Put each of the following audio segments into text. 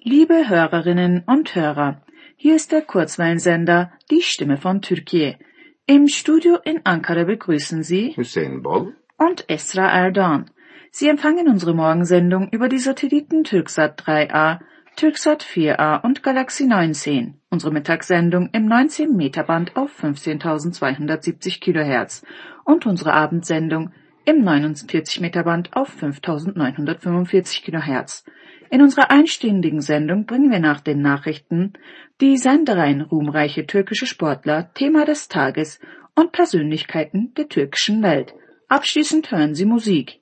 Liebe Hörerinnen und Hörer, hier ist der Kurzwellensender Die Stimme von Türkiye. Im Studio in Ankara begrüßen Sie Hüseyin Bol und Esra Erdoğan. Sie empfangen unsere Morgensendung über die Satelliten Türksat 3A, Türksat 4A und Galaxy 19. Unsere Mittagssendung im 19-Meter-Band auf 15.270 kHz und unsere Abendsendung im 49-Meter-Band auf 5.945 kHz. In unserer einstündigen Sendung bringen wir nach den Nachrichten die Sendereien ruhmreiche türkische Sportler, Thema des Tages und Persönlichkeiten der türkischen Welt. Abschließend hören Sie Musik.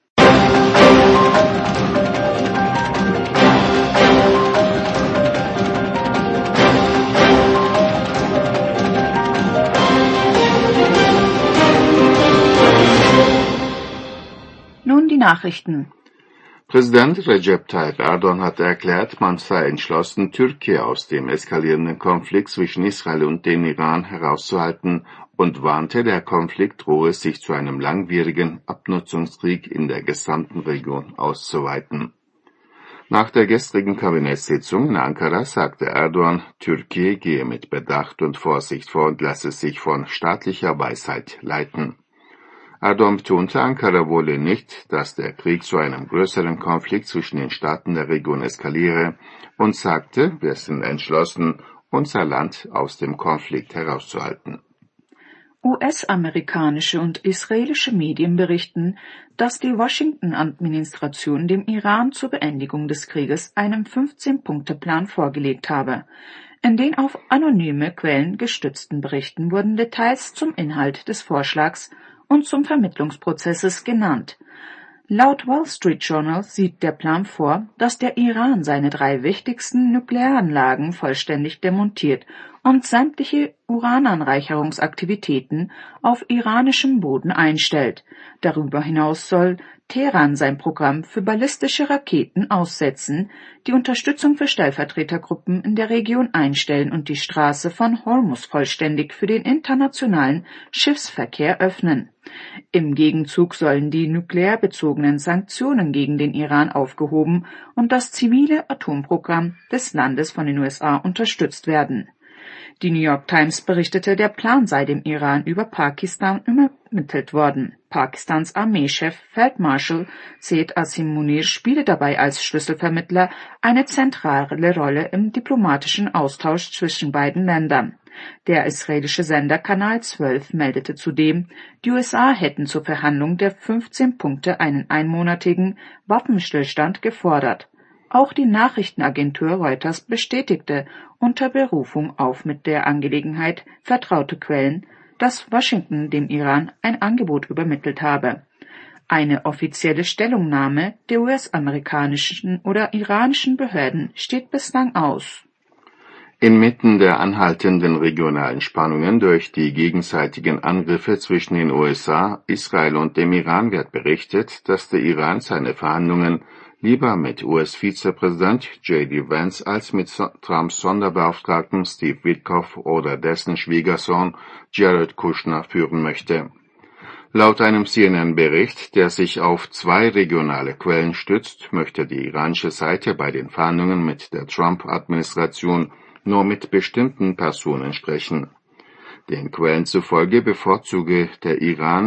Nun die Nachrichten. Präsident Recep Tayyip Erdoğan hat erklärt, man sei entschlossen, Türkei aus dem eskalierenden Konflikt zwischen Israel und dem Iran herauszuhalten und warnte, der Konflikt drohe sich zu einem langwierigen Abnutzungskrieg in der gesamten Region auszuweiten. Nach der gestrigen Kabinettssitzung in Ankara sagte Erdoğan, Türkei gehe mit Bedacht und Vorsicht vor und lasse sich von staatlicher Weisheit leiten. Erdoğan betonte, Ankara wolle nicht, dass der Krieg zu einem größeren Konflikt zwischen den Staaten der Region eskaliere und sagte, wir sind entschlossen, unser Land aus dem Konflikt herauszuhalten. US-amerikanische und israelische Medien berichten, dass die Washington-Administration dem Iran zur Beendigung des Krieges einen 15-Punkte-Plan vorgelegt habe. In den auf anonyme Quellen gestützten Berichten wurden Details zum Inhalt des Vorschlags und zum Vermittlungsprozesses genannt. Laut Wall Street Journal sieht der Plan vor, dass der Iran seine 3 wichtigsten Nuklearanlagen vollständig demontiert und sämtliche Urananreicherungsaktivitäten auf iranischem Boden einstellt. Darüber hinaus soll Teheran sein Programm für ballistische Raketen aussetzen, die Unterstützung für Stellvertretergruppen in der Region einstellen und die Straße von Hormuz vollständig für den internationalen Schiffsverkehr öffnen. Im Gegenzug sollen die nuklearbezogenen Sanktionen gegen den Iran aufgehoben und das zivile Atomprogramm des Landes von den USA unterstützt werden. Die New York Times berichtete, der Plan sei dem Iran über Pakistan übermittelt worden. Pakistans Armeechef Feldmarschall Saeed Asim Munir spiele dabei als Schlüsselvermittler eine zentrale Rolle im diplomatischen Austausch zwischen beiden Ländern. Der israelische Sender Kanal 12 meldete zudem, die USA hätten zur Verhandlung der 15 Punkte einen einmonatigen Waffenstillstand gefordert. Auch die Nachrichtenagentur Reuters bestätigte unter Berufung auf mit der Angelegenheit vertraute Quellen, dass Washington dem Iran ein Angebot übermittelt habe. Eine offizielle Stellungnahme der US-amerikanischen oder iranischen Behörden steht bislang aus. Inmitten der anhaltenden regionalen Spannungen durch die gegenseitigen Angriffe zwischen den USA, Israel und dem Iran wird berichtet, dass der Iran seine Verhandlungen lieber mit US-Vizepräsident J.D. Vance als mit Trumps Sonderbeauftragten Steve Witkoff oder dessen Schwiegersohn Jared Kushner führen möchte. Laut einem CNN-Bericht, der sich auf 2 regionale Quellen stützt, möchte die iranische Seite bei den Verhandlungen mit der Trump-Administration nur mit bestimmten Personen sprechen. Den Quellen zufolge bevorzuge der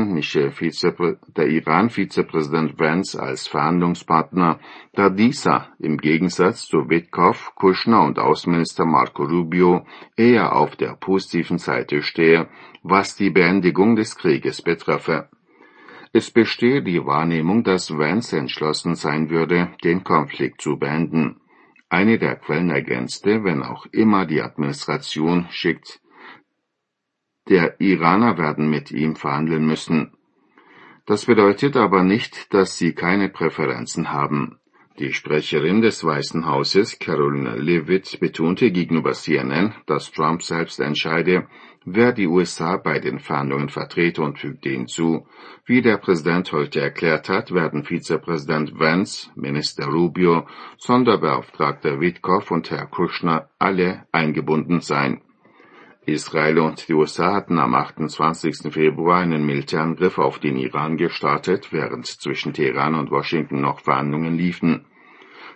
Iran-Vizepräsident Vance als Verhandlungspartner, da dieser im Gegensatz zu Witkoff, Kushner und Außenminister Marco Rubio eher auf der positiven Seite stehe, was die Beendigung des Krieges betreffe. Es bestehe die Wahrnehmung, dass Vance entschlossen sein würde, den Konflikt zu beenden. Eine der Quellen ergänzte, wenn auch immer die Administration schickt, der Iraner werden mit ihm verhandeln müssen. Das bedeutet aber nicht, dass sie keine Präferenzen haben. Die Sprecherin des Weißen Hauses, Caroline Leavitt, betonte gegenüber CNN, dass Trump selbst entscheide, wer die USA bei den Verhandlungen vertrete und fügte hinzu, wie der Präsident heute erklärt hat, werden Vizepräsident Vance, Minister Rubio, Sonderbeauftragter Witkoff und Herr Kushner alle eingebunden sein. Israel und die USA hatten am 28. Februar einen Militärangriff auf den Iran gestartet, während zwischen Teheran und Washington noch Verhandlungen liefen.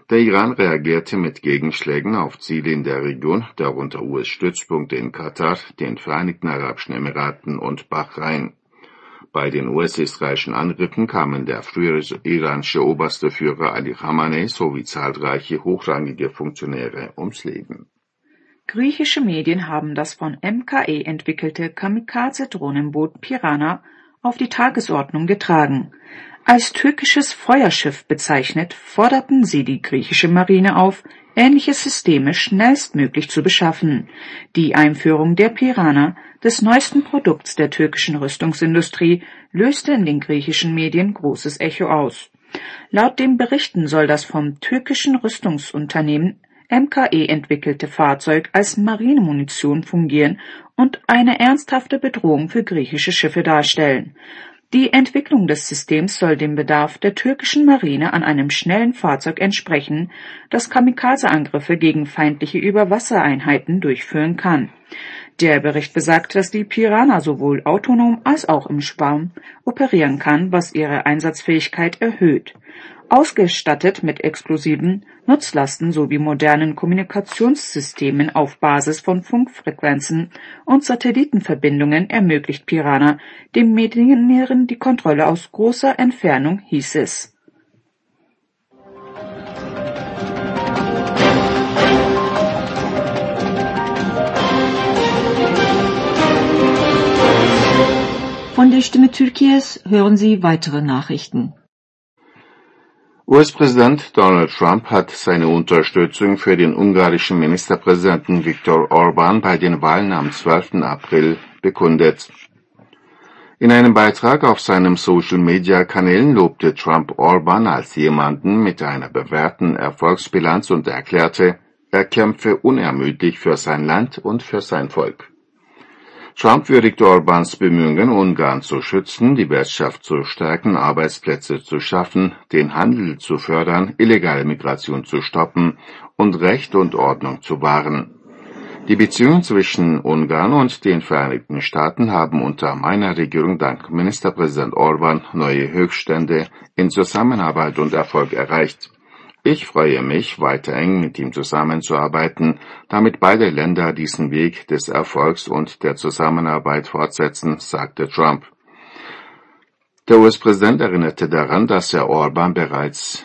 Der Iran reagierte mit Gegenschlägen auf Ziele in der Region, darunter US-Stützpunkte in Katar, den Vereinigten Arabischen Emiraten und Bahrain. Bei den US-israelischen Angriffen kamen der frühere iranische oberste Führer Ali Khamenei sowie zahlreiche hochrangige Funktionäre ums Leben. Griechische Medien haben das von MKE entwickelte Kamikaze-Drohnenboot Piranha auf die Tagesordnung getragen. Als türkisches Feuerschiff bezeichnet, forderten sie die griechische Marine auf, ähnliche Systeme schnellstmöglich zu beschaffen. Die Einführung der Piranha, des neuesten Produkts der türkischen Rüstungsindustrie, löste in den griechischen Medien großes Echo aus. Laut den Berichten soll das vom türkischen Rüstungsunternehmen MKE entwickelte Fahrzeug als Marinemunition fungieren und eine ernsthafte Bedrohung für griechische Schiffe darstellen. Die Entwicklung des Systems soll dem Bedarf der türkischen Marine an einem schnellen Fahrzeug entsprechen, das Kamikaze-Angriffe gegen feindliche Überwassereinheiten durchführen kann. Der Bericht besagt, dass die Piranha sowohl autonom als auch im Schwarm operieren kann, was ihre Einsatzfähigkeit erhöht. Ausgestattet mit explosiven Nutzlasten sowie modernen Kommunikationssystemen auf Basis von Funkfrequenzen und Satellitenverbindungen ermöglicht Piranha dem Mittelmeeren die Kontrolle aus großer Entfernung, hieß es. Von der Stimme Türkiye's hören Sie weitere Nachrichten. US-Präsident Donald Trump hat seine Unterstützung für den ungarischen Ministerpräsidenten Viktor Orbán bei den Wahlen am 12. April bekundet. In einem Beitrag auf seinem Social-Media-Kanälen lobte Trump Orbán als jemanden mit einer bewährten Erfolgsbilanz und erklärte, er kämpfe unermüdlich für sein Land und für sein Volk. Trump würdigte Orbáns Bemühungen, Ungarn zu schützen, die Wirtschaft zu stärken, Arbeitsplätze zu schaffen, den Handel zu fördern, illegale Migration zu stoppen und Recht und Ordnung zu wahren. Die Beziehungen zwischen Ungarn und den Vereinigten Staaten haben unter meiner Regierung dank Ministerpräsident Orbán neue Höchststände in Zusammenarbeit und Erfolg erreicht. Ich freue mich, weiter eng mit ihm zusammenzuarbeiten, damit beide Länder diesen Weg des Erfolgs und der Zusammenarbeit fortsetzen, sagte Trump. Der US-Präsident erinnerte daran, dass er Orbán bereits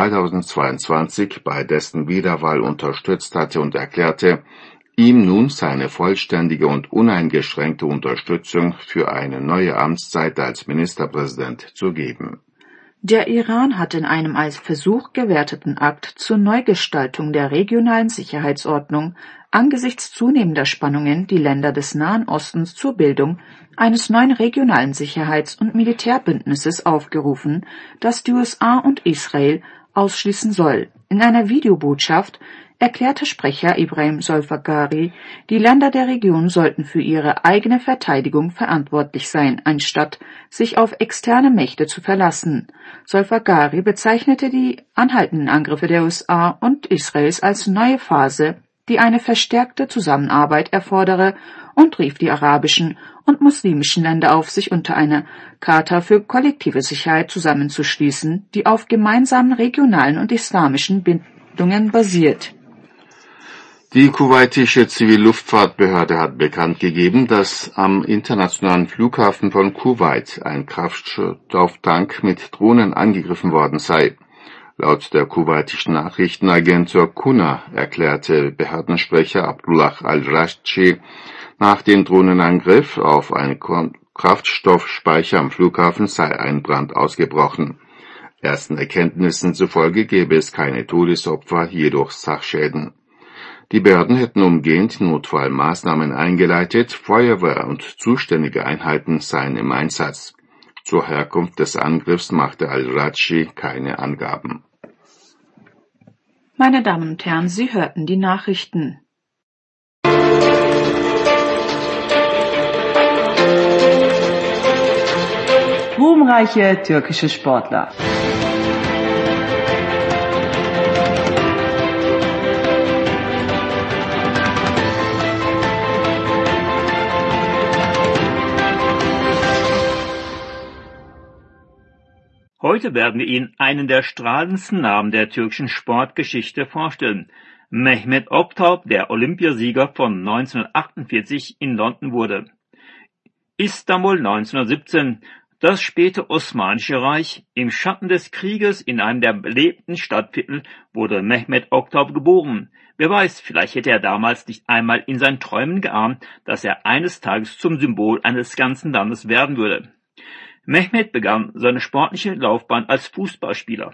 2022 bei dessen Wiederwahl unterstützt hatte und erklärte, ihm nun seine vollständige und uneingeschränkte Unterstützung für eine neue Amtszeit als Ministerpräsident zu geben. Der Iran hat in einem als Versuch gewerteten Akt zur Neugestaltung der regionalen Sicherheitsordnung angesichts zunehmender Spannungen die Länder des Nahen Ostens zur Bildung eines neuen regionalen Sicherheits- und Militärbündnisses aufgerufen, das die USA und Israel ausschließen soll. In einer Videobotschaft erklärte Sprecher Ibrahim Zolfagari, die Länder der Region sollten für ihre eigene Verteidigung verantwortlich sein, anstatt sich auf externe Mächte zu verlassen. Zolfagari bezeichnete die anhaltenden Angriffe der USA und Israels als neue Phase, die eine verstärkte Zusammenarbeit erfordere, und rief die arabischen und muslimischen Länder auf, sich unter einer Charta für kollektive Sicherheit zusammenzuschließen, die auf gemeinsamen regionalen und islamischen Bindungen basiert. Die kuwaitische Zivilluftfahrtbehörde hat bekannt gegeben, dass am internationalen Flughafen von Kuwait ein Kraftstofftank mit Drohnen angegriffen worden sei. Laut der kuwaitischen Nachrichtenagentur Kuna erklärte Behördensprecher Abdullah al-Rashchi, nach dem Drohnenangriff auf einen Kraftstoffspeicher am Flughafen sei ein Brand ausgebrochen. Ersten Erkenntnissen zufolge gäbe es keine Todesopfer, jedoch Sachschäden. Die Behörden hätten umgehend Notfallmaßnahmen eingeleitet, Feuerwehr und zuständige Einheiten seien im Einsatz. Zur Herkunft des Angriffs machte al-Rashchi keine Angaben. Meine Damen und Herren, Sie hörten die Nachrichten. Ruhmreiche türkische Sportler. Heute werden wir Ihnen einen der strahlendsten Namen der türkischen Sportgeschichte vorstellen. Mehmet Oktay, der Olympiasieger von 1948 in London wurde. Istanbul 1917, das späte Osmanische Reich. Im Schatten des Krieges in einem der belebten Stadtviertel wurde Mehmet Oktay geboren. Wer weiß, vielleicht hätte er damals nicht einmal in seinen Träumen geahnt, dass er eines Tages zum Symbol eines ganzen Landes werden würde. Mehmet begann seine sportliche Laufbahn als Fußballspieler.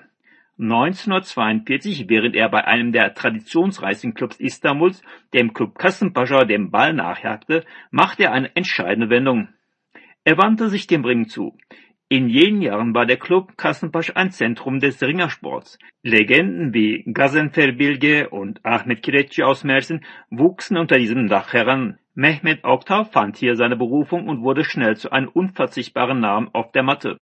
1942, während er bei einem der traditionsreichsten Clubs Istanbuls, dem Club Kasımpaşa, dem Ball nachjagte, machte er eine entscheidende Wendung. Er wandte sich dem Ringen zu. In jenen Jahren war der Club Kasımpaşa ein Zentrum des Ringersports. Legenden wie Gazanfer Bilge und Ahmet Kireççi aus Mersin wuchsen unter diesem Dach heran. Mehmet Oktay fand hier seine Berufung und wurde schnell zu einem unverzichtbaren Namen auf der Matte.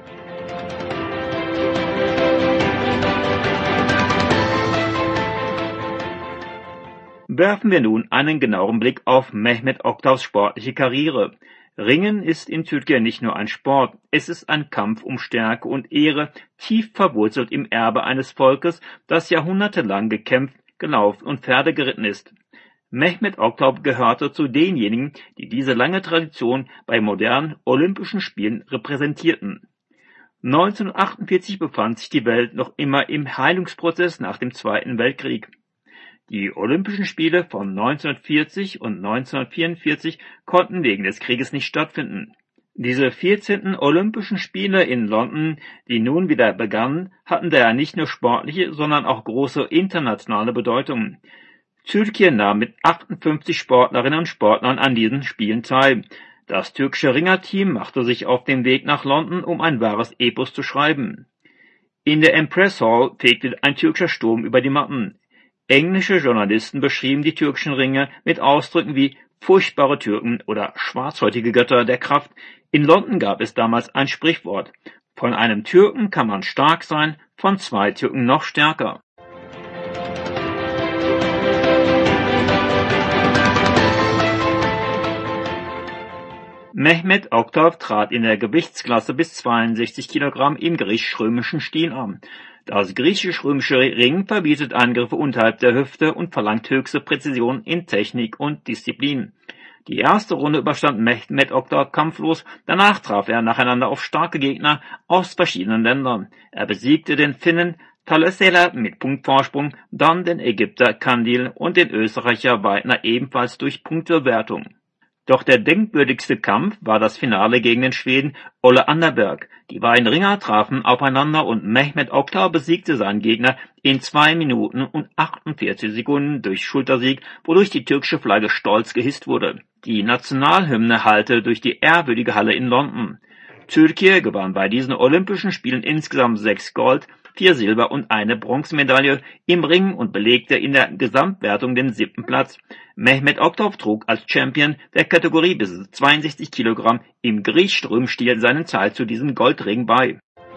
Werfen wir nun einen genaueren Blick auf Mehmet Oktays sportliche Karriere. Ringen ist in Türkei nicht nur ein Sport, es ist ein Kampf um Stärke und Ehre, tief verwurzelt im Erbe eines Volkes, das jahrhundertelang gekämpft, gelaufen und Pferde geritten ist. Mehmet Oktay gehörte zu denjenigen, die diese lange Tradition bei modernen Olympischen Spielen repräsentierten. 1948 befand sich die Welt noch immer im Heilungsprozess nach dem Zweiten Weltkrieg. Die Olympischen Spiele von 1940 und 1944 konnten wegen des Krieges nicht stattfinden. Diese 14. Olympischen Spiele in London, die nun wieder begannen, hatten daher nicht nur sportliche, sondern auch große internationale Bedeutung. Türkei nahm mit 58 Sportlerinnen und Sportlern an diesen Spielen teil. Das türkische Ringerteam machte sich auf den Weg nach London, um ein wahres Epos zu schreiben. In der Empress Hall fegte ein türkischer Sturm über die Matten. Englische Journalisten beschrieben die türkischen Ringer mit Ausdrücken wie furchtbare Türken oder schwarzhäutige Götter der Kraft. In London gab es damals ein Sprichwort: Von einem Türken kann man stark sein, von zwei Türken noch stärker. Mehmet Oktay trat in der Gewichtsklasse bis 62 Kilogramm im griechisch-römischen Stil an. Das griechisch-römische Ringen verbietet Angriffe unterhalb der Hüfte und verlangt höchste Präzision in Technik und Disziplin. Die erste Runde überstand Mehmet Oktay kampflos, danach traf er nacheinander auf starke Gegner aus verschiedenen Ländern. Er besiegte den Finnen Talösela mit Punktvorsprung, dann den Ägypter Kandil und den Österreicher Weidner ebenfalls durch Punktewertung. Doch der denkwürdigste Kampf war das Finale gegen den Schweden Olle Anderberg. Die beiden Ringer trafen aufeinander und Mehmet Oktay besiegte seinen Gegner in 2 Minuten und 48 Sekunden durch Schultersieg, wodurch die türkische Flagge stolz gehisst wurde. Die Nationalhymne hallte durch die ehrwürdige Halle in London. Türkei gewann bei diesen Olympischen Spielen insgesamt 6 Gold, 4 Silber- und 1 Bronzemedaille im Ringen und belegte in der Gesamtwertung den 7. Platz. Mehmet Oktay trug als Champion der Kategorie bis 62 Kilogramm im griechisch-römischen-Stil seinen Teil zu diesem Goldring bei.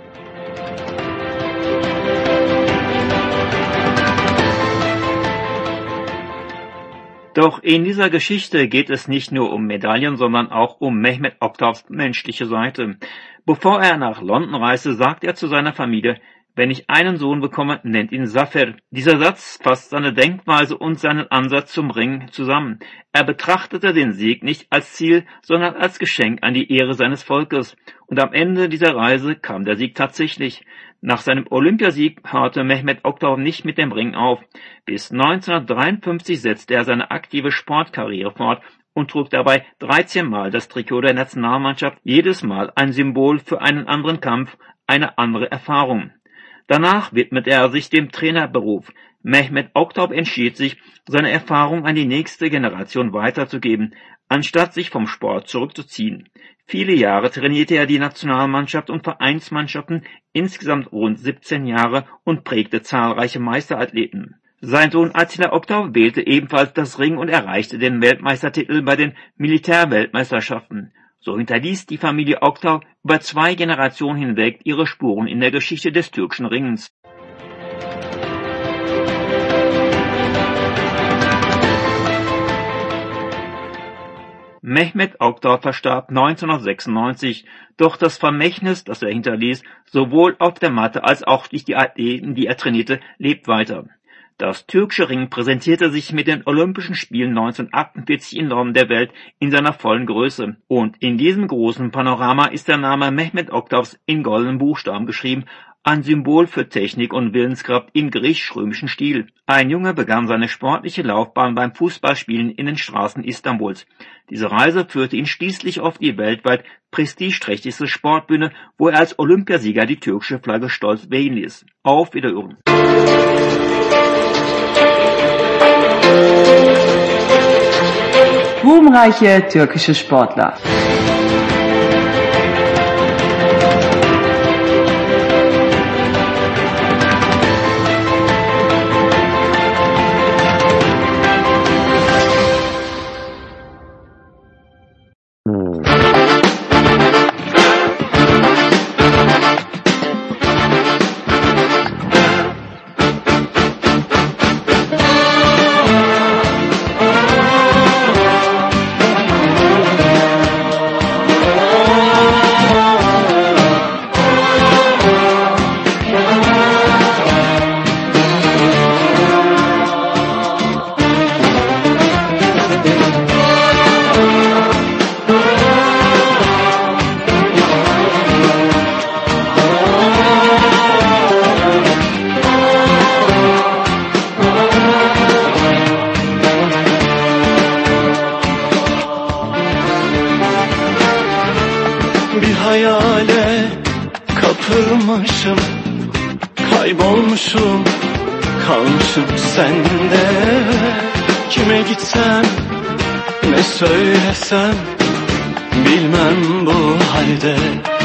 Doch in dieser Geschichte geht es nicht nur um Medaillen, sondern auch um Mehmet Oktays menschliche Seite. Bevor er nach London reiste, sagt er zu seiner Familie: Wenn ich einen Sohn bekomme, nennt ihn Zafer. Dieser Satz fasst seine Denkweise und seinen Ansatz zum Ringen zusammen. Er betrachtete den Sieg nicht als Ziel, sondern als Geschenk an die Ehre seines Volkes. Und am Ende dieser Reise kam der Sieg tatsächlich. Nach seinem Olympiasieg hörte Mehmet Oktay nicht mit dem Ringen auf. Bis 1953 setzte er seine aktive Sportkarriere fort und trug dabei 13 Mal das Trikot der Nationalmannschaft, jedes Mal ein Symbol für einen anderen Kampf, eine andere Erfahrung. Danach widmete er sich dem Trainerberuf. Mehmet Oktay entschied sich, seine Erfahrung an die nächste Generation weiterzugeben, anstatt sich vom Sport zurückzuziehen. Viele Jahre trainierte er die Nationalmannschaft und Vereinsmannschaften, insgesamt rund 17 Jahre, und prägte zahlreiche Meisterathleten. Sein Sohn Attila Oktay wählte ebenfalls das Ringen und erreichte den Weltmeistertitel bei den Militärweltmeisterschaften. So hinterließ die Familie Oktay über 2 Generationen hinweg ihre Spuren in der Geschichte des türkischen Ringens. Mehmet Oktay verstarb 1996, doch das Vermächtnis, das er hinterließ, sowohl auf der Matte als auch durch die Athleten, die er trainierte, lebt weiter. Das türkische Ringen präsentierte sich mit den Olympischen Spielen 1948 in Norden der Welt in seiner vollen Größe. Und in diesem großen Panorama ist der Name Mehmet Oktays in goldenen Buchstaben geschrieben, ein Symbol für Technik und Willenskraft im griechisch-römischen Stil. Ein Junge begann seine sportliche Laufbahn beim Fußballspielen in den Straßen Istanbuls. Diese Reise führte ihn schließlich auf die weltweit prestigeträchtigste Sportbühne, wo er als Olympiasieger die türkische Flagge stolz wehen ließ. Auf Wiederhören! Ruhmreiche türkische Sportler. hayale kapılmışım, kaybolmuşum, kalmışım sende. Kime gitsem, ne söylesem, bilmem bu halde.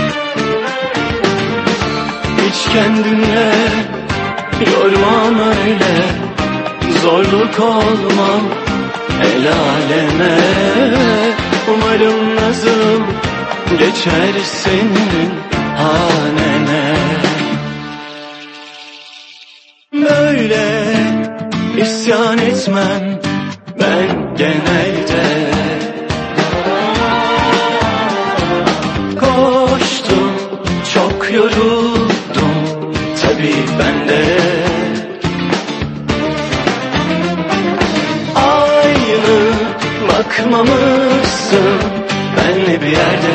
Hiç kendine yormam öyle, zorluk olmam el aleme. Umarım nazım geçer senin hanene. Böyle isyan etmem ben genelde. Koştum, çok yoruldum tabii ben de. Aynı bakmamışsın benle bir yerde.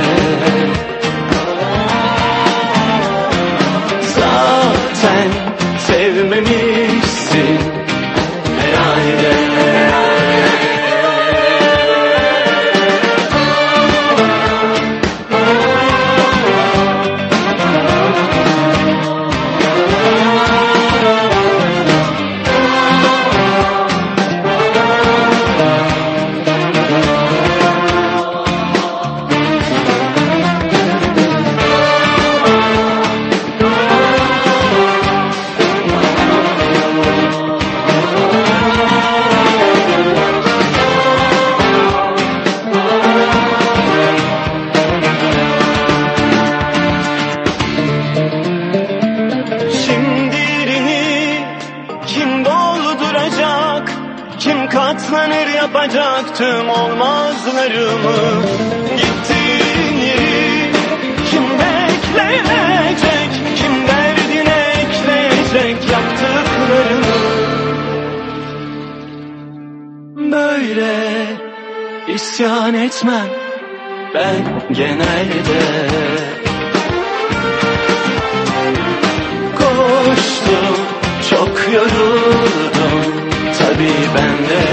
Zaten sevmemişsin herhalde. Katlanır yapacak tüm olmazlarımı. Gittiğin yeri kim bekleyecek, kim derdine ekleyecek yaptıklarını. Böyle isyan etmem ben genelde. Koştum, çok yoruldum tabii ben de.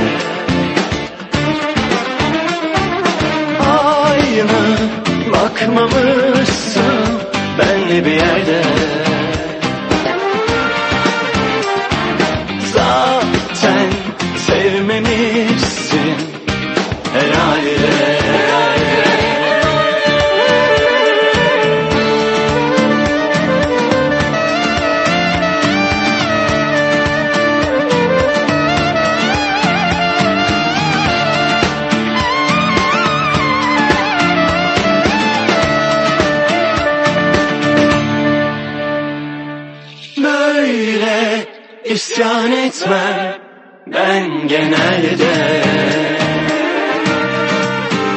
Aynı bakmamışsın benle bir yerde. Zaten sevmemişsin herhalde. İsyan etmem ben genelde.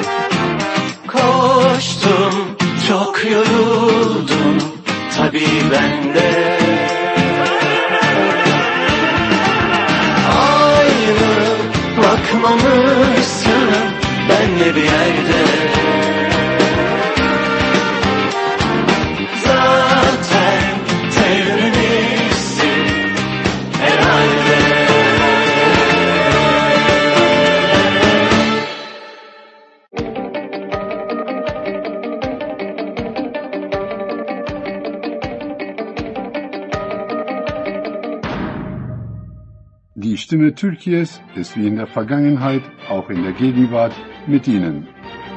bırakmamışsın benle bir yerde. Zaten sevmişsin herhalde. Die Stimme Türkiye's ist wie in der Vergangenheit auch in der Gegenwart mit Ihnen.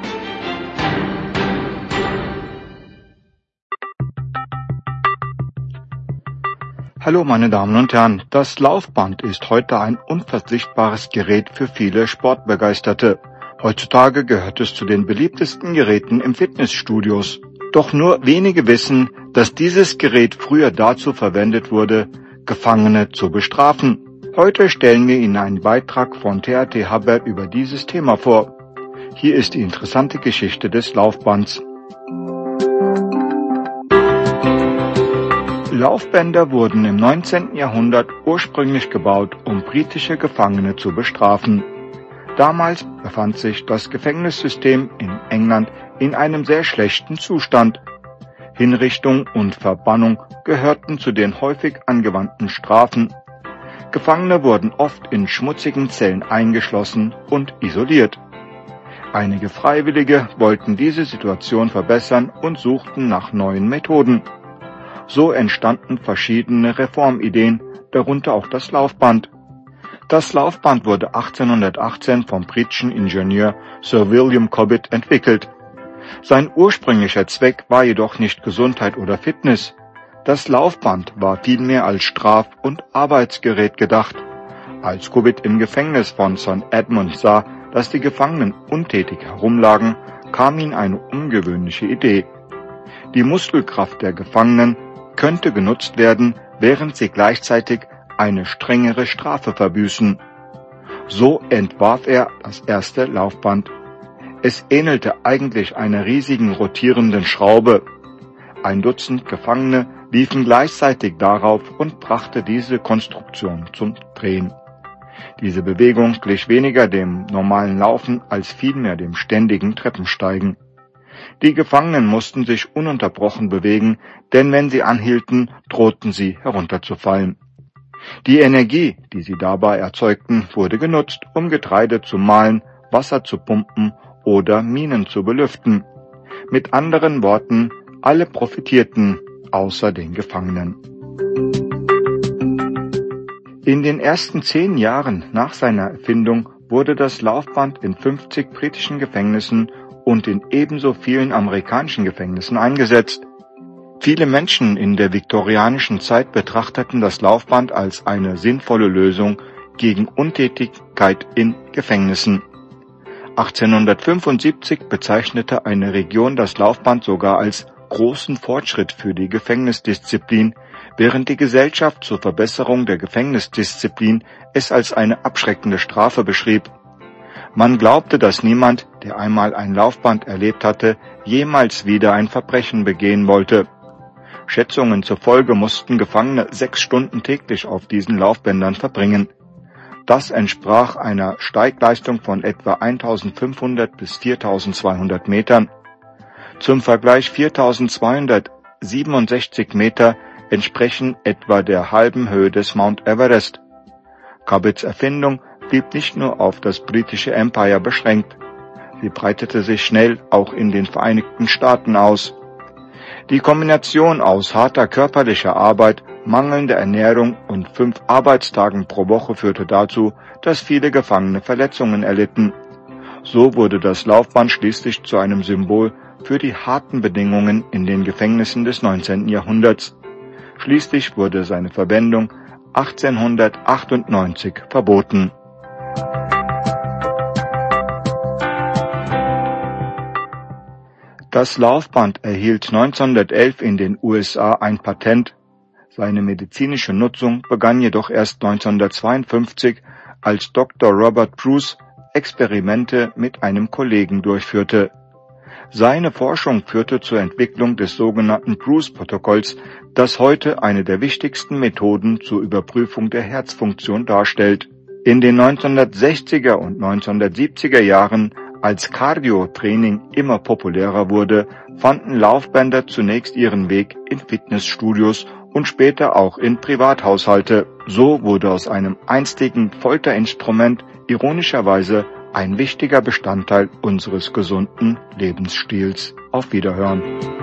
Hallo meine Damen und Herren, das Laufband ist heute ein unverzichtbares Gerät für viele Sportbegeisterte. Heutzutage gehört es zu den beliebtesten Geräten im Fitnessstudios. Doch nur wenige wissen, dass dieses Gerät früher dazu verwendet wurde, Gefangene zu bestrafen. Heute stellen wir Ihnen einen Beitrag von THT Hubbard über dieses Thema vor. Hier ist die interessante Geschichte des Laufbands. Laufbänder wurden im 19. Jahrhundert ursprünglich gebaut, um britische Gefangene zu bestrafen. Damals befand sich das Gefängnissystem in England in einem sehr schlechten Zustand. Hinrichtung und Verbannung gehörten zu den häufig angewandten Strafen. Gefangene wurden oft in schmutzigen Zellen eingeschlossen und isoliert. Einige Freiwillige wollten diese Situation verbessern und suchten nach neuen Methoden. So entstanden verschiedene Reformideen, darunter auch das Laufband. Das Laufband wurde 1818 vom britischen Ingenieur Sir William Cobbett entwickelt. Sein ursprünglicher Zweck war jedoch nicht Gesundheit oder Fitness. Das Laufband war vielmehr als Straf- und Arbeitsgerät gedacht. Als Cobbett im Gefängnis von St. Edmund sah, dass die Gefangenen untätig herumlagen, kam ihm eine ungewöhnliche Idee. Die Muskelkraft der Gefangenen könnte genutzt werden, während sie gleichzeitig eine strengere Strafe verbüßen. So entwarf er das erste Laufband. Es ähnelte eigentlich einer riesigen rotierenden Schraube. Ein Dutzend Gefangene liefen gleichzeitig darauf und brachte diese Konstruktion zum Drehen. Diese Bewegung glich weniger dem normalen Laufen als vielmehr dem ständigen Treppensteigen. Die Gefangenen mussten sich ununterbrochen bewegen, denn wenn sie anhielten, drohten sie herunterzufallen. Die Energie, die sie dabei erzeugten, wurde genutzt, um Getreide zu mahlen, Wasser zu pumpen oder Minen zu belüften. Mit anderen Worten, alle profitierten, außer den Gefangenen. In den ersten 10 Jahren nach seiner Erfindung wurde das Laufband in 50 britischen Gefängnissen und in ebenso vielen amerikanischen Gefängnissen eingesetzt. Viele Menschen in der viktorianischen Zeit betrachteten das Laufband als eine sinnvolle Lösung gegen Untätigkeit in Gefängnissen. 1875 bezeichnete eine Region das Laufband sogar als großen Fortschritt für die Gefängnisdisziplin, während die Gesellschaft zur Verbesserung der Gefängnisdisziplin es als eine abschreckende Strafe beschrieb. Man glaubte, dass niemand, der einmal ein Laufband erlebt hatte, jemals wieder ein Verbrechen begehen wollte. Schätzungen zufolge mussten Gefangene 6 Stunden täglich auf diesen Laufbändern verbringen. Das entsprach einer Steigleistung von etwa 1500 bis 4200 Metern. Zum Vergleich 4267 Meter entsprechen etwa der halben Höhe des Mount Everest. Cobbetts Erfindung blieb nicht nur auf das britische Empire beschränkt. Sie breitete sich schnell auch in den Vereinigten Staaten aus. Die Kombination aus harter körperlicher Arbeit, mangelnder Ernährung und 5 Arbeitstagen pro Woche führte dazu, dass viele Gefangene Verletzungen erlitten. So wurde das Laufband schließlich zu einem Symbol für die harten Bedingungen in den Gefängnissen des 19. Jahrhunderts. Schließlich wurde seine Verwendung 1898 verboten. Das Laufband erhielt 1911 in den USA ein Patent. Seine medizinische Nutzung begann jedoch erst 1952, als Dr. Robert Bruce Experimente mit einem Kollegen durchführte. Seine Forschung führte zur Entwicklung des sogenannten Bruce-Protokolls, das heute eine der wichtigsten Methoden zur Überprüfung der Herzfunktion darstellt. In den 1960er und 1970er Jahren, als Cardio-Training immer populärer wurde, fanden Laufbänder zunächst ihren Weg in Fitnessstudios und später auch in Privathaushalte. So wurde aus einem einstigen Folterinstrument ironischerweise ein wichtiger Bestandteil unseres gesunden Lebensstils. Auf Wiederhören.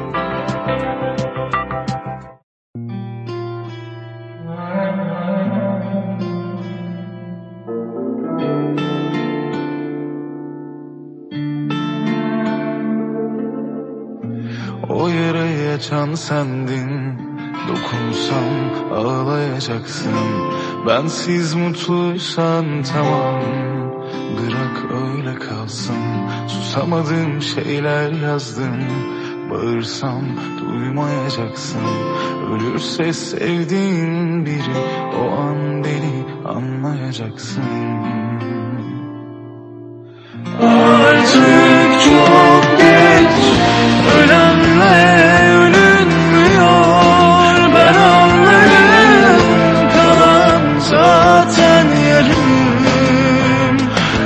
O yarayı açan sendin, dokunsam ağlayacaksın. Bensiz mutluysan tamam, bırak öyle kalsın. Susamadığım şeyler yazdım, bağırsam duymayacaksın. Ölürse sevdiğin biri, o an beni anlayacaksın. Artık çok geç, ölenle ölünmüyor. Ben anlarım, kalan zaten yarım.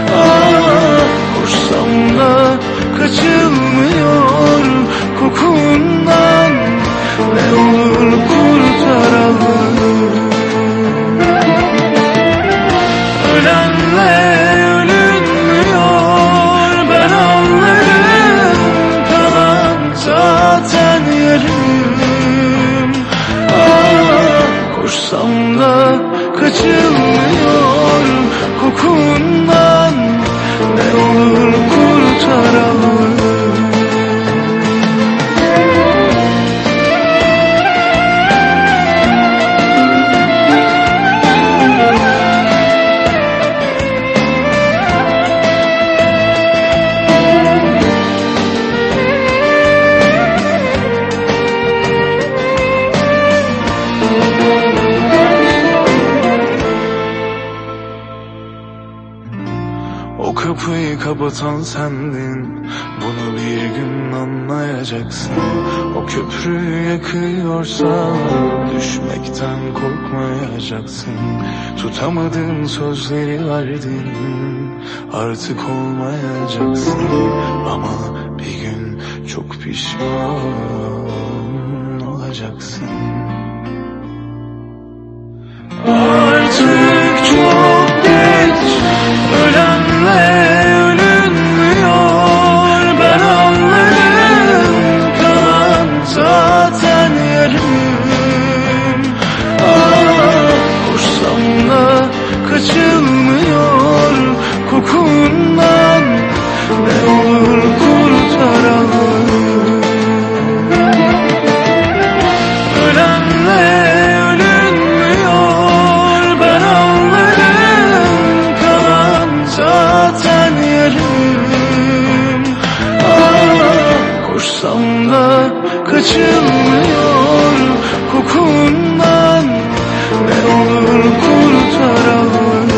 Koşsam da kaçılmıyor kokundan. Ne olur kurtaralım. Ölenle ölünmüyor. Ben anlarım, kalan zaten yarım. Koşsam da kaçılmıyor kokundan. Ne olur kurtaralım. O kapıyı kapatan sendin, bunu bir gün anlayacaksın. O köprüyü yakıyorsa düşmekten korkmayacaksın. Tutamadığın sözleri verdin, artık olmayacaksın. Ama bir gün çok pişman olacaksın. Artık çok geç, ölenle ölünmüyor. Ben anlarım, kalan zaten yarım. Koşsam da kaçılmıyor kokundan. Ne olur kurtaralım. Ölenle ölünmüyor. Ben anlarım, kalan zaten yarım. Koşsam da kaçılmıyor kokundan. Ne olur kurtaralım.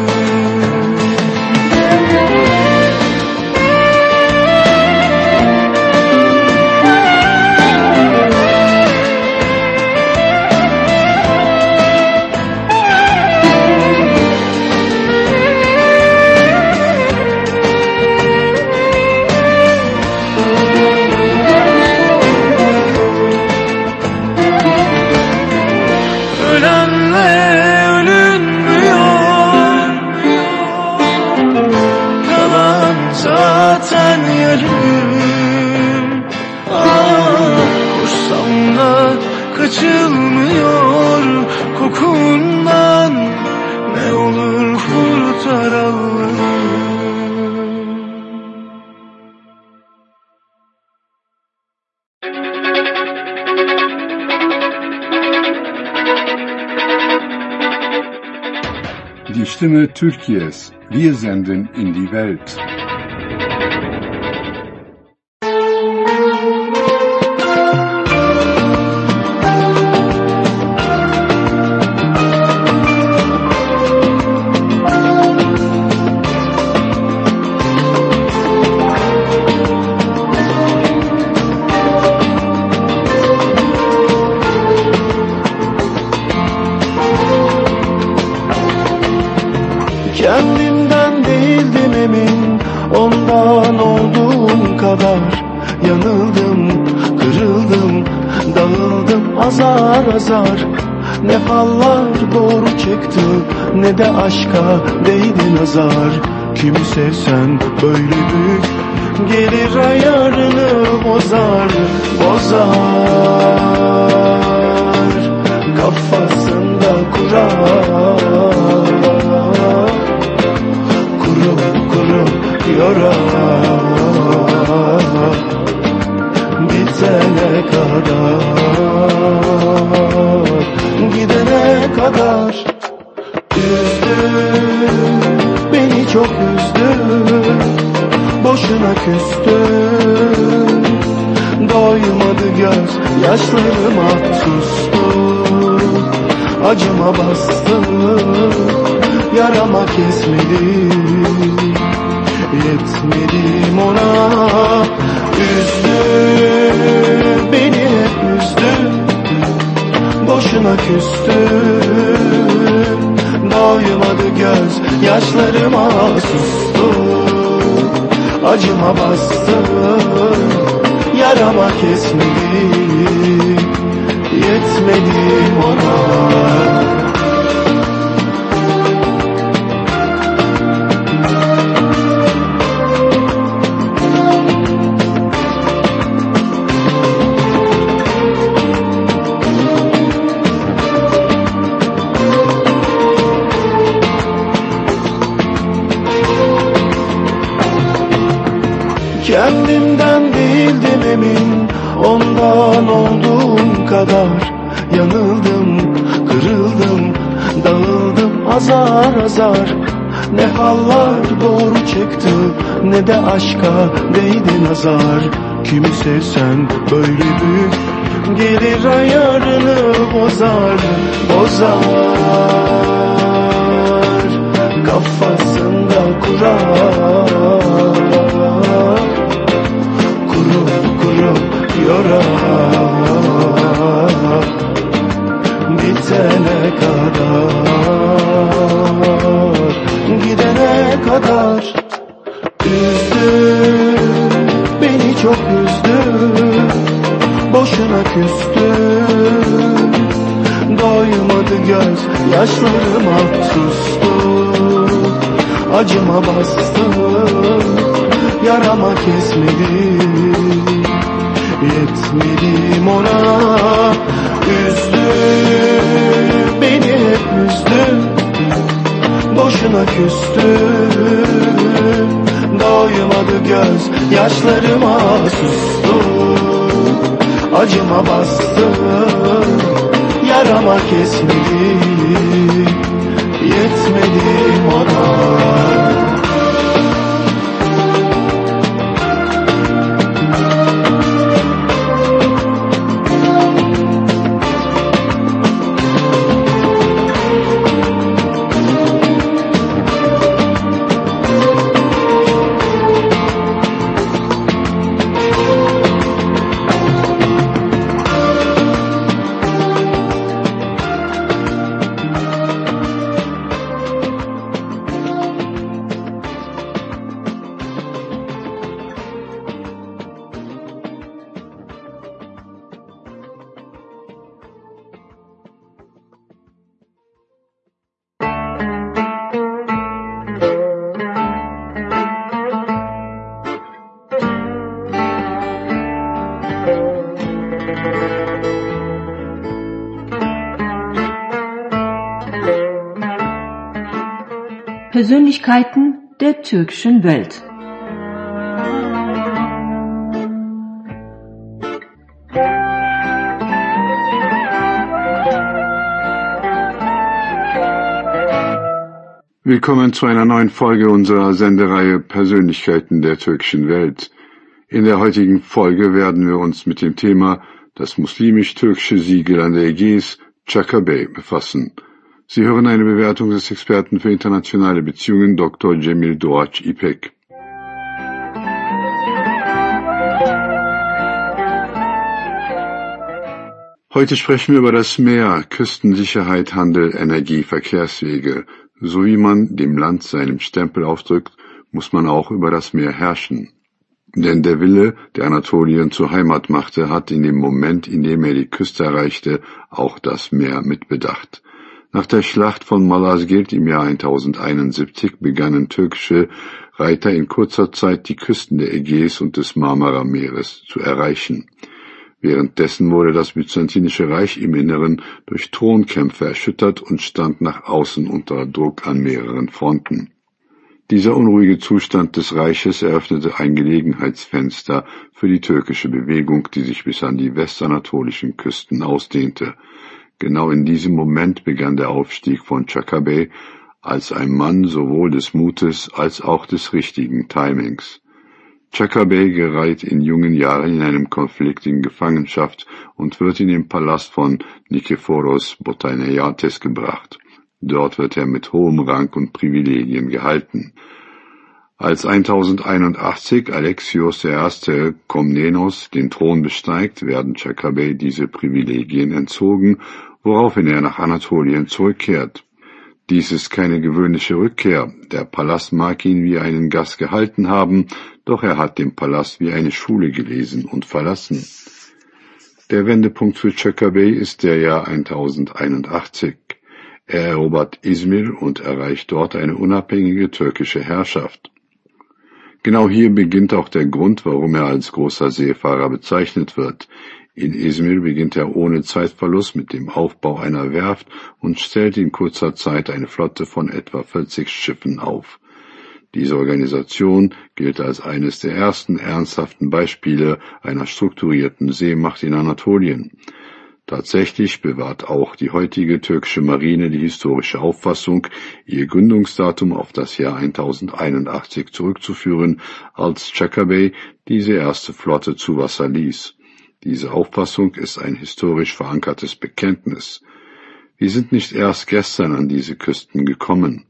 Kaçılmıyor kokundan. Ne olur kurtaralım. Die Stimme Türkiye's. Wir senden in die Welt. kadar yanıldım, kırıldım, dağıldım azar azar. Ne fallar doğru çıktı, ne de aşka değdi nazar. Kimi sevsen böyle büyük, gelir ayarını bozar, bozar. Kafasında kurar, kuru kuru yorar. Bitene kadar, gidene kadar. Üzdü, beni çok üzdü, boşuna küstü. Doymadı göz yaşlarıma, sustu. Acıma bastı, yarama kesmedi. Yetmedim ona. Üzdü, beni hep üzdü, boşuna küstü. Doymadı göz yaşlarıma, sustu. Acıma bastı, yarama kesmedi. Yetmedim ona. Kendimden değildim emin, ondan olduğum kadar. Yanıldım, kırıldım, dağıldım azar azar. Ne hallar doğru çıktı, ne de aşka değdi nazar. Kimi sevsen böyle büyük, gelir ayarını bozar, bozar. Kafasında kurar, kuru kuru yorar. Bitene kadar, gidene kadar. Üzdü, beni çok üzdü, boşuna küstü. Doymadı göz yaşlarıma, sustu. Acıma bastı, yarama kesmedi. Yetmedim ona. Üzdü, beni hep üzdü, boşuna küstü. Doymadı göz yaşlarıma, sustu. Acıma bastı, yarama kesmedi. Yetmedim ona. Persönlichkeiten der türkischen Welt. Willkommen zu einer neuen Folge unserer Sendereihe Persönlichkeiten der türkischen Welt. In der heutigen Folge werden wir uns mit dem Thema das muslimisch-türkische Siegel an der Ägäis, Çaka Bey, befassen. Sie hören eine Bewertung des Experten für internationale Beziehungen Dr. Cemil Doğaç İpek. Heute sprechen wir über das Meer, Küstensicherheit, Handel, Energie, Verkehrswege. So wie man dem Land seinen Stempel aufdrückt, muss man auch über das Meer herrschen. Denn der Wille, der Anatolien zur Heimat machte, hat in dem Moment, in dem er die Küste erreichte, auch das Meer mitbedacht. Nach der Schlacht von Malazgirt im Jahr 1071 begannen türkische Reiter in kurzer Zeit die Küsten der Ägäis und des Marmara-Meeres zu erreichen. Währenddessen wurde das Byzantinische Reich im Inneren durch Thronkämpfe erschüttert und stand nach außen unter Druck an mehreren Fronten. Dieser unruhige Zustand des Reiches eröffnete ein Gelegenheitsfenster für die türkische Bewegung, die sich bis an die westanatolischen Küsten ausdehnte. Genau in diesem Moment begann der Aufstieg von Çakabey als ein Mann sowohl des Mutes als auch des richtigen Timings. Çakabey gerät in jungen Jahren in einem Konflikt in Gefangenschaft und wird in den Palast von Nikephoros Botaniates gebracht. Dort wird er mit hohem Rang und Privilegien gehalten. Als 1081 Alexios I. Komnenos den Thron besteigt, werden Çakabey diese Privilegien entzogen, woraufhin er nach Anatolien zurückkehrt. Dies ist keine gewöhnliche Rückkehr. Der Palast mag ihn wie einen Gast gehalten haben, doch er hat den Palast wie eine Schule gelesen und verlassen. Der Wendepunkt für Çakabey ist der Jahr 1081. Er erobert Izmir und erreicht dort eine unabhängige türkische Herrschaft. Genau hier beginnt auch der Grund, warum er als großer Seefahrer bezeichnet wird. In Izmir beginnt er ohne Zeitverlust mit dem Aufbau einer Werft und stellt in kurzer Zeit eine Flotte von etwa 40 Schiffen auf. Diese Organisation gilt als eines der ersten ernsthaften Beispiele einer strukturierten Seemacht in Anatolien. Tatsächlich bewahrt auch die heutige türkische Marine die historische Auffassung, ihr Gründungsdatum auf das Jahr 1081 zurückzuführen, als Çakabey diese erste Flotte zu Wasser ließ. Diese Auffassung ist ein historisch verankertes Bekenntnis. Wir sind nicht erst gestern an diese Küsten gekommen.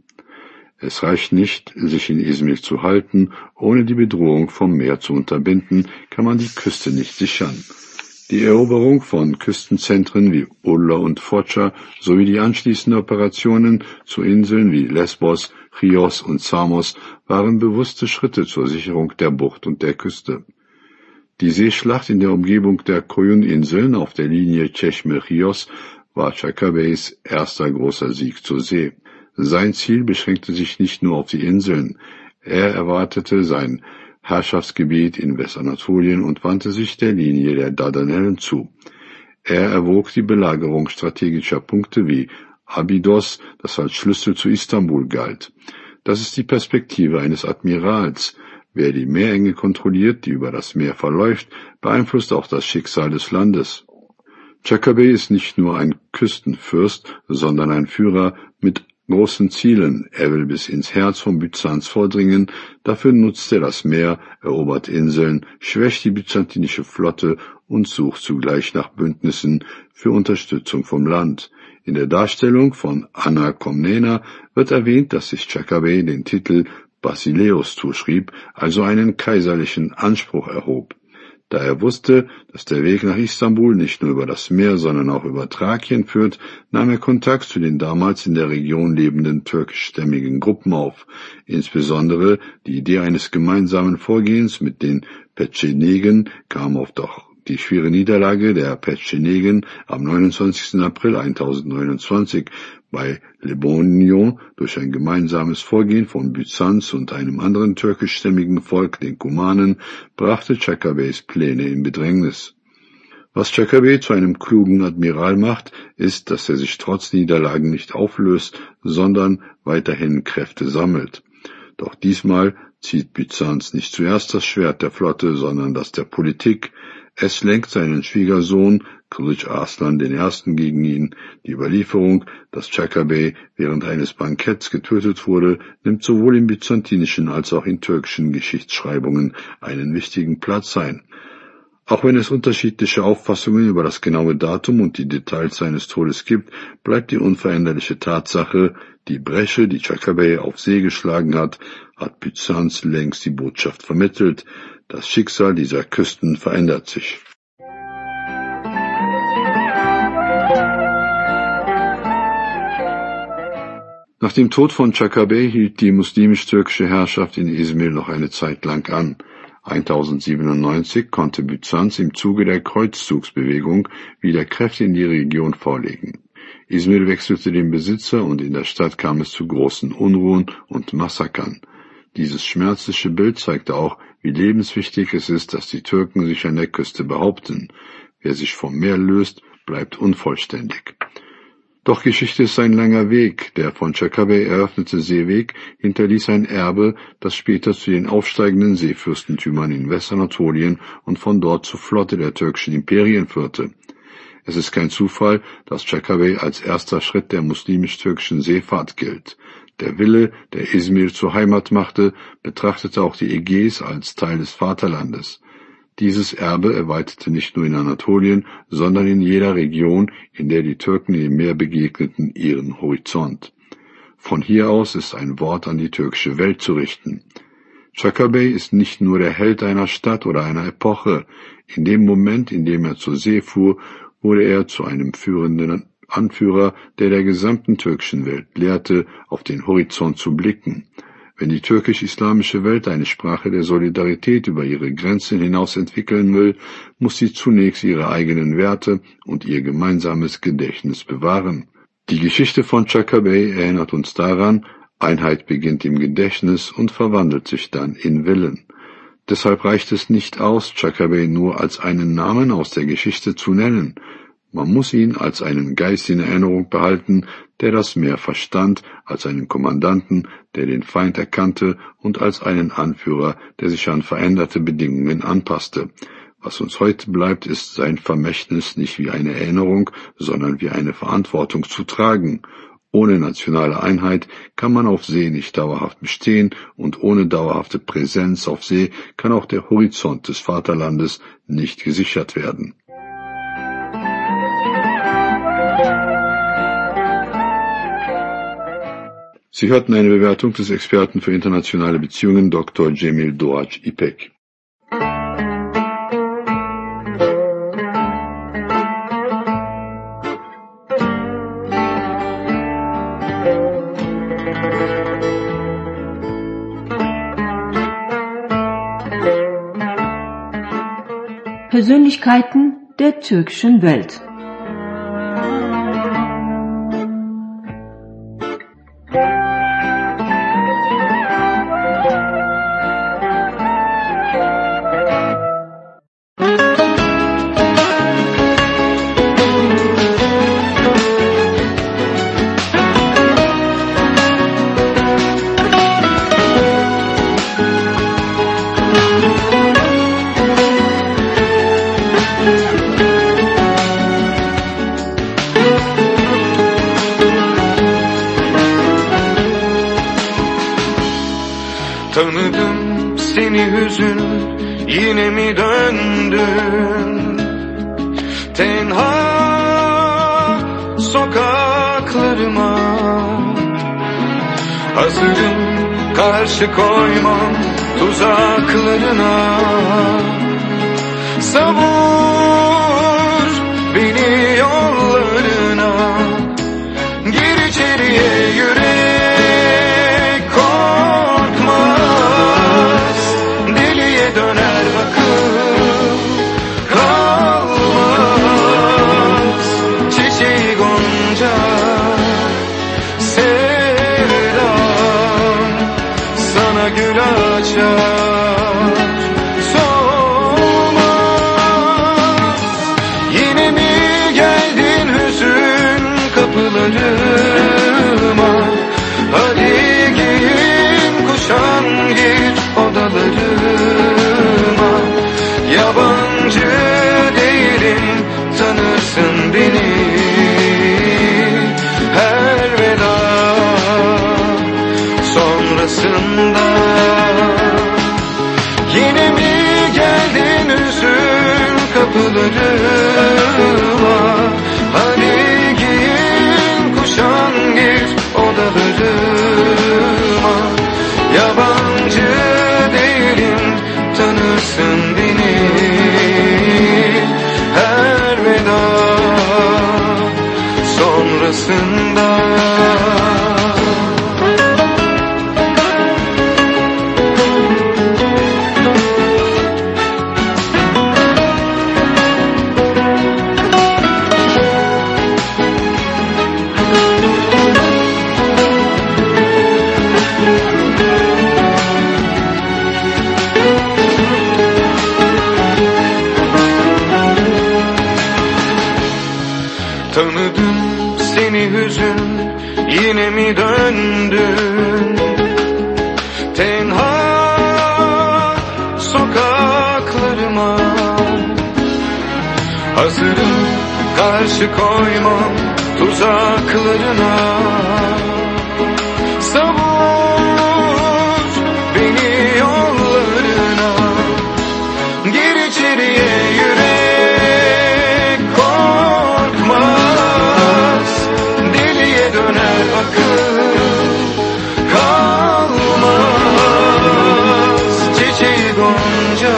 Es reicht nicht, sich in Izmir zu halten, ohne die Bedrohung vom Meer zu unterbinden, kann man die Küste nicht sichern. Die Eroberung von Küstenzentren wie Urla und Foça sowie die anschließenden Operationen zu Inseln wie Lesbos, Chios und Samos waren bewusste Schritte zur Sicherung der Bucht und der Küste. Die Seeschlacht in der Umgebung der Koyun-Inseln auf der Linie Çeşme-Chios war Çakabeys erster großer Sieg zur See. Sein Ziel beschränkte sich nicht nur auf die Inseln. Er erweiterte sein Herrschaftsgebiet in Westanatolien und wandte sich der Linie der Dardanellen zu. Er erwog die Belagerung strategischer Punkte wie Abydos, das als Schlüssel zu Istanbul galt. Das ist die Perspektive eines Admirals. Wer die Meerenge kontrolliert, die über das Meer verläuft, beeinflusst auch das Schicksal des Landes. Çakabey ist nicht nur ein Küstenfürst, sondern ein Führer mit großen Zielen. Er will bis ins Herz von Byzanz vordringen, dafür nutzt er das Meer, erobert Inseln, schwächt die byzantinische Flotte und sucht zugleich nach Bündnissen für Unterstützung vom Land. In der Darstellung von Anna Komnena wird erwähnt, dass sich Çakabey den Titel Basileus zuschrieb, also einen kaiserlichen Anspruch erhob. Da er wusste, dass der Weg nach Istanbul nicht nur über das Meer, sondern auch über Thrakien führt, nahm er Kontakt zu den damals in der Region lebenden türkischstämmigen Gruppen auf. Insbesondere die Idee eines gemeinsamen Vorgehens mit den Petschenegen kam auf doch die schwere Niederlage der Petschenegen am 29. April 1029 bei Lebonion durch ein gemeinsames Vorgehen von Byzanz und einem anderen türkischstämmigen Volk, den Kumanen, brachte Çakabeys Pläne in Bedrängnis. Was Çakabey zu einem klugen Admiral macht, ist, dass er sich trotz Niederlagen nicht auflöst, sondern weiterhin Kräfte sammelt. Doch diesmal zieht Byzanz nicht zuerst das Schwert der Flotte, sondern das der Politik. Es lenkt seinen Schwiegersohn Kılıç Arslan I. gegen ihn. Die Überlieferung, dass Çakabey während eines Banketts getötet wurde, nimmt sowohl in byzantinischen als auch in türkischen Geschichtsschreibungen einen wichtigen Platz ein. Auch wenn es unterschiedliche Auffassungen über das genaue Datum und die Details seines Todes gibt, bleibt die unveränderliche Tatsache, die Bresche, die Çakabey auf See geschlagen hat Byzanz längst die Botschaft vermittelt. Das Schicksal dieser Küsten verändert sich. Nach dem Tod von Çakabey hielt die muslimisch-türkische Herrschaft in Izmir noch eine Zeit lang an. 1097 konnte Byzanz im Zuge der Kreuzzugsbewegung wieder Kräfte in die Region vorlegen. Izmir wechselte den Besitzer und in der Stadt kam es zu großen Unruhen und Massakern. Dieses schmerzliche Bild zeigte auch, wie lebenswichtig es ist, dass die Türken sich an der Küste behaupten. Wer sich vom Meer löst, bleibt unvollständig. Doch Geschichte ist ein langer Weg. Der von Çankaya eröffnete Seeweg hinterließ ein Erbe, das später zu den aufsteigenden Seefürstentümern in Westernatolien und von dort zur Flotte der türkischen Imperien führte. Es ist kein Zufall, dass Çankaya als erster Schritt der muslimisch-türkischen Seefahrt gilt. Der Wille, der Izmir zur Heimat machte, betrachtete auch die Ägäis als Teil des Vaterlandes. Dieses Erbe erweiterte nicht nur in Anatolien, sondern in jeder Region, in der die Türken dem Meer begegneten, ihren Horizont. Von hier aus ist ein Wort an die türkische Welt zu richten. Çankaya ist nicht nur der Held einer Stadt oder einer Epoche. In dem Moment, in dem er zur See fuhr, wurde er zu einem führenden Anführer, der gesamten türkischen Welt lehrte, auf den Horizont zu blicken. Wenn die türkisch-islamische Welt eine Sprache der Solidarität über ihre Grenzen hinaus entwickeln will, muss sie zunächst ihre eigenen Werte und ihr gemeinsames Gedächtnis bewahren. Die Geschichte von Çankaya erinnert uns daran, Einheit beginnt im Gedächtnis und verwandelt sich dann in Willen. Deshalb reicht es nicht aus, Çankaya nur als einen Namen aus der Geschichte zu nennen. Man muss ihn als einen Geist in Erinnerung behalten, der das Meer verstand, als einen Kommandanten, der den Feind erkannte und als einen Anführer, der sich an veränderte Bedingungen anpasste. Was uns heute bleibt, ist sein Vermächtnis nicht wie eine Erinnerung, sondern wie eine Verantwortung zu tragen. Ohne nationale Einheit kann man auf See nicht dauerhaft bestehen und ohne dauerhafte Präsenz auf See kann auch der Horizont des Vaterlandes nicht gesichert werden. Sie hörten eine Bewertung des Experten für internationale Beziehungen Dr. Cemil Doğaç İpek. Persönlichkeiten der türkischen Welt. Tanıdım seni hüzün, yine mi döndün? Tenha sokaklarıma hazırım, karşı koymam tuzaklarına. Savur beni yollarına, gir içeriye yürek. Yabancı değilim, tanırsın beni. Her veda sonrasında yine mi geldin hüzün kapılarıma? Hadi giyin kuşan git odalarıma. Yabancı değilim, tanırsın beni. Her veda sonrasında mi hüzün, yine mi döndün? Tenha sokaklarıma hazırım, karşı koymam tuzaklarına. Savur beni yollarına, gir içeriye, yürek korkmaz. Deliye döner akıl kalmaz. Çiçeği gonca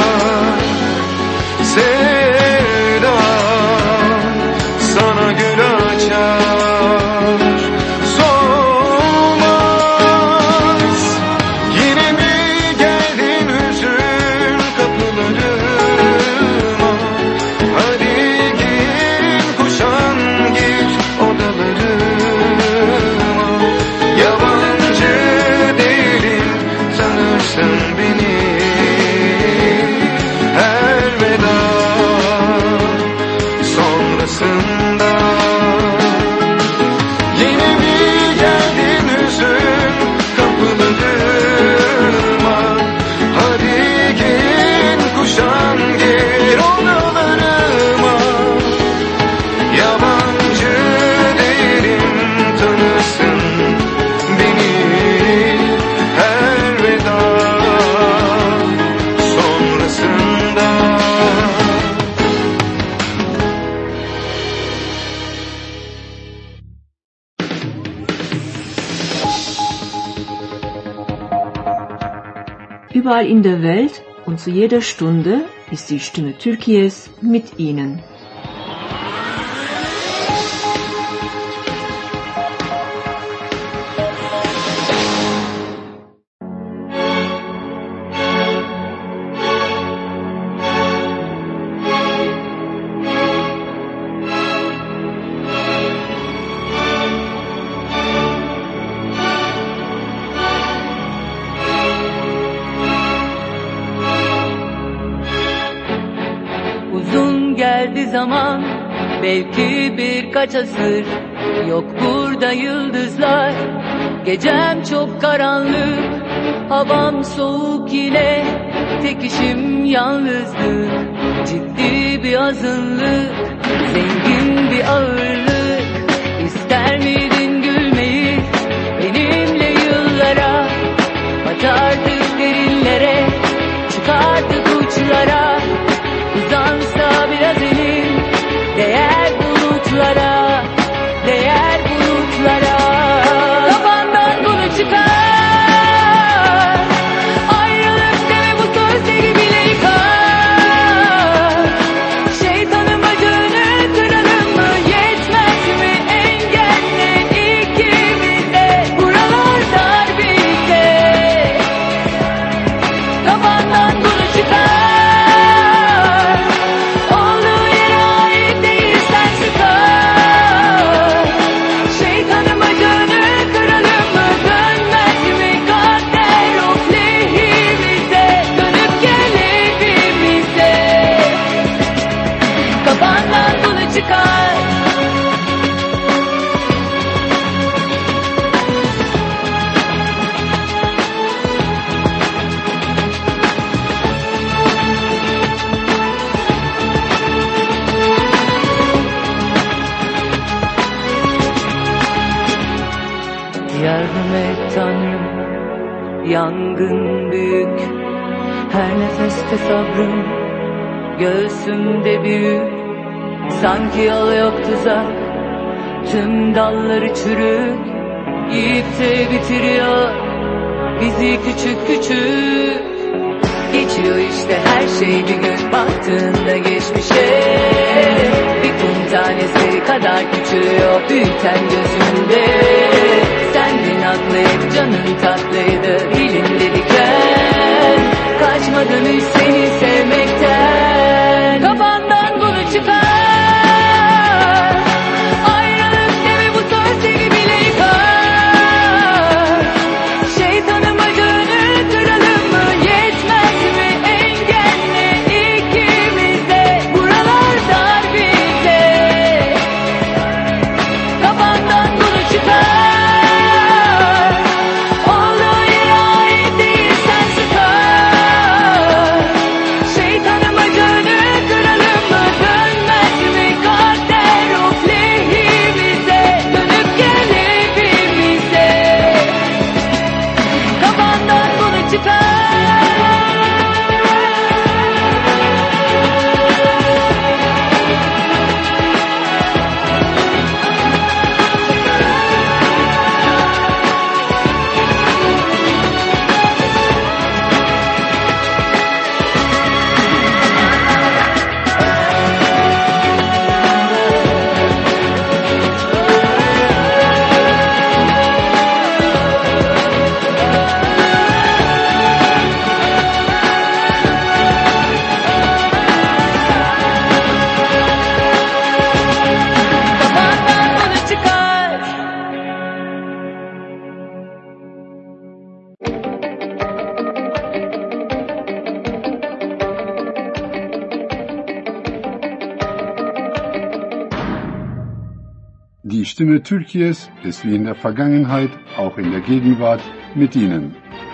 sevda sana gül açar, solmaz. Yine mi geldin hüzün kapılarıma? Hadi gir kuşan, gir odalarıma. Yabancı değilim, tanırsın beni. Elveda sonrasında. Yine mi geldin hüzün kapılarıma? Hadi gir kuşan, gir odalarıma. Yabancı değilim, tanırsın beni. Elveda sonrasında. Überall in der Welt und zu jeder Stunde ist die Stimme Türkiye's mit Ihnen. Uzun geldi zaman, belki birkaç asır. Yok burada yıldızlar, gecem çok karanlık. Havam soğuk yine, tek işim yalnızlık. Ciddi bir azınlık, zengin bir ağırlık. İster miydin gülmeyi benimle yıllara? Batardık derinlere, çıkardık uçlara. Uzansa biraz elim, değer bulutlara, değer bulutlara. Kafandan bunu çıkar, ayrılık deme bu sözleri bile yıkar. Şeytanın bacağını kıralım mı, yetmez mi engelle ikimize? Buralar dar bize. Kafandan bunu çıkar, yardım et Tanrım, yangın büyük. Her nefeste sabrım, göğsümde büyük. Sanki yol yok tuzak, tüm dalları çürük. Yiyip de bitiriyor bizi küçük küçük. Geçiyor işte her şey bir gün, baktığında geçmişe. Bir kum tanesi kadar küçülüyor büyüten gözünde. Sendin haklıydı, canın tatlıydı, dilinde diken. Kaçmadın hiç seni sevmekten. Kafandan bunu çıkar, ayrılık deme bu sözleri bile yıkar. Şeytanın bacağını kıralım mı, yetmez mi engelle ikimize? Buralar dar bize. Kafandan Die Stimme Türkiye's ist wie in der Vergangenheit auch in der Gegenwart mit Ihnen.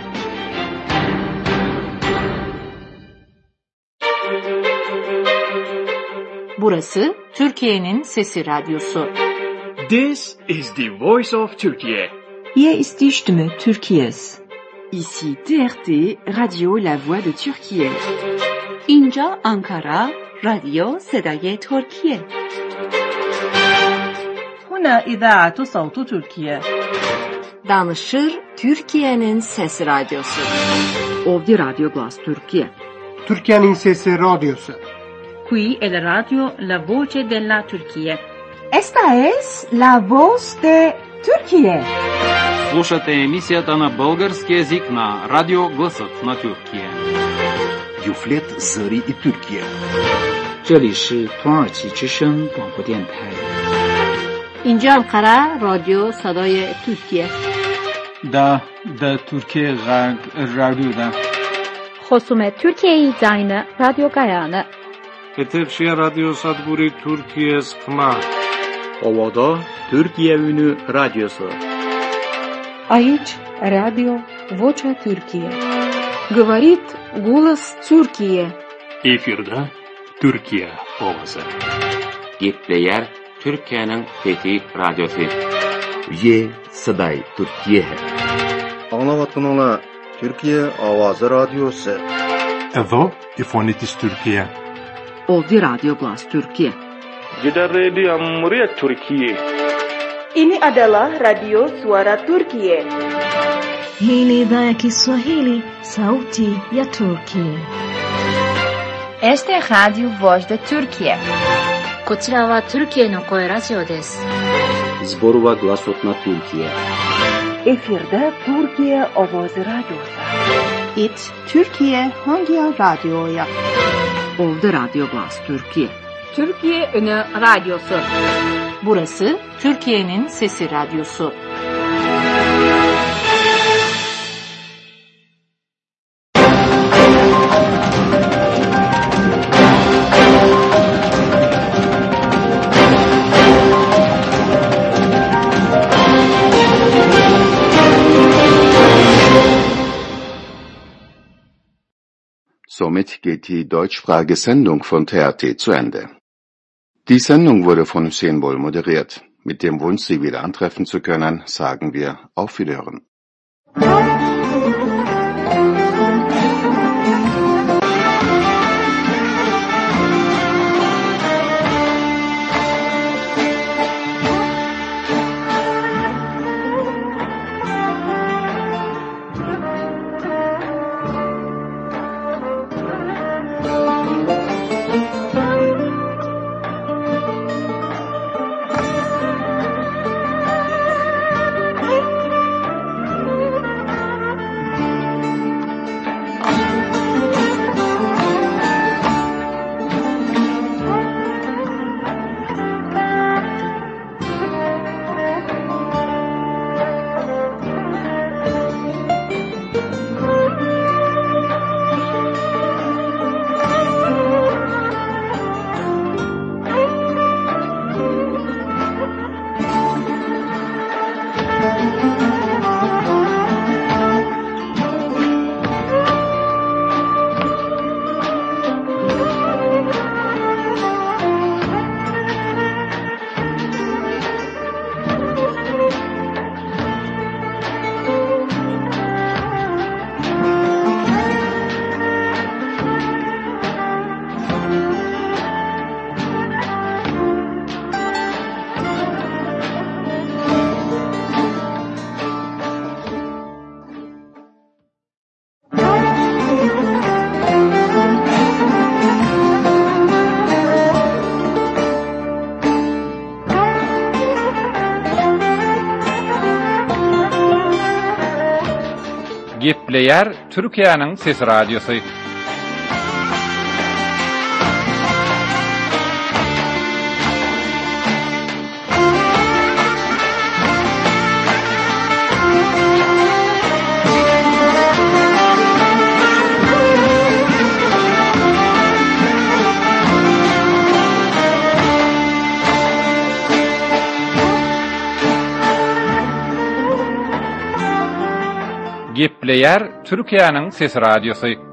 Burası Türkiye'nin Sesi Radyosu. This is the voice of Turkey. Hier ist die Stimme Türkiye's. Ici TRT, Radio La Voix de Türkiye. اینجا آنکارا، رادیو صدای ترکیه. هنا إذاعة صوت تركيا. Danışır Türkiye'nin Sesi Radyosu. Ovdje Radio Glas Türkiye. Türkiye'nin Sesi Radyosu. Qui è la radio La Voce della Turchia. Esta es La Voz de Turquía. Слушате емисията на български език на Радио Гласът на Тюркия. Юфлет Зари и Türkiye. 这里是土耳其之声广播电台。 اینجا انقره رادیو صدای ترکیه. دا ترکیه رادیو دا. خصوم ترکیه زاین رادیو گایانه. Eterşehir Radyo Sadguri Türkiye Skma. Ovada Türkiye Ünü Radyosu. Aici Radio Vocea Türkiye. Говорит голос Türkiye. Efirde Türkiye Ovası. Gepleyer Türkiye'nin Fethi Radyosu. Ye Saday Türkiye. Anlavatınla Türkiye Avazı Radyosu. Evo İfonitis Türkiye. Ovdje Radio Glas Türkiye. Jeda Radio Amuriya Türkiye. Ini adalah Radio Suara Turkiye. Hii ni idhaa ya Kiswahili, Sauti ya Turkiye. Este Radio Voz de Turkiye. こちらはトルキエの声ラジオです。 Zborova Glasot na Türkiye. Efirde Türkiye Ovoz Radyosu. It Türkiye Hangi Radyo'ya? Ovdje Radio Glas Türkiye. Türkiye Ünü Radyosu. Burası Türkiye'nin Sesi Radyosu. Somit geht die deutschsprachige Sendung von TRT zu Ende. Die Sendung wurde von Hüseyin Bol moderiert. Mit dem Wunsch, Sie wieder antreffen zu können, sagen wir auf Wiederhören. Gepleyer Türkiye'nin Sesi Radyosu. Gepleyer Türkiye'nin Ses Radyosu.